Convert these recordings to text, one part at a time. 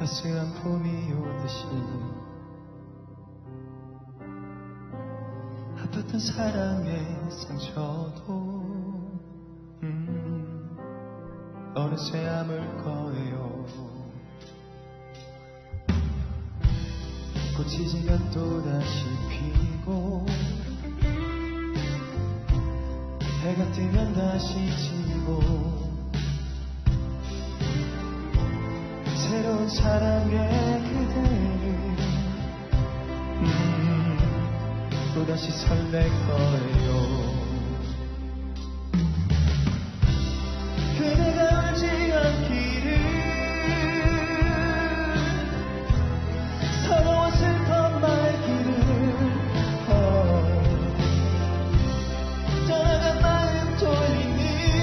따스한 봄이 오듯이 아팠던 사랑의 상처도 어느새 아물 거예요. 꽃이 지면 또다시 피고 해가 뜨면 다시 지고 새로운 사랑의 그대를 또다시 설렐 거예요. 그대가 울지 않기를 서러워 슬퍼 말기를 떠나간 마음 돌리는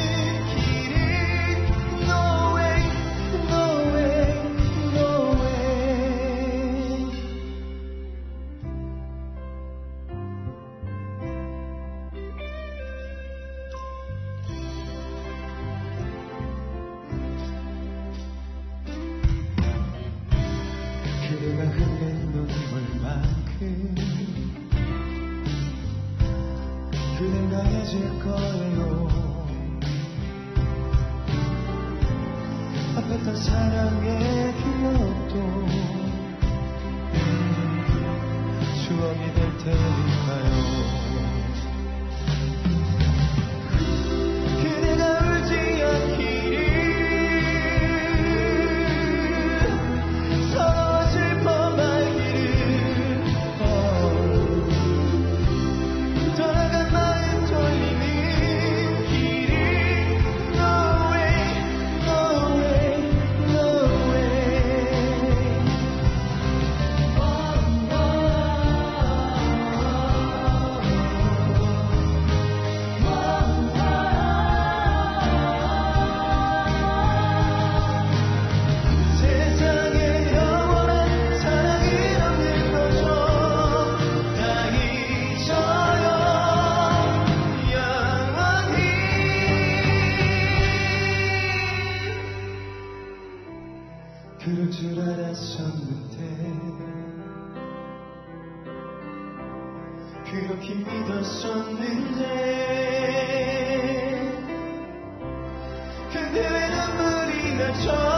길을 No way, no way, no way. 그대가 흘린 눈물만큼 그댄 강해질 거예요. 아팠던 사랑의 기억도 추억이 될 테니까요. 그대가 울지 않기를 서러워 슬퍼 말기를 떠나간 마음 돌리는 길을 No way, no way, no way. 세상에 영원한 사랑은 없는 거죠. 다 잊어요 영원히. 그럴 줄 알았었는데 그렇게 믿었었는데 근데 왜 눈물이 나죠.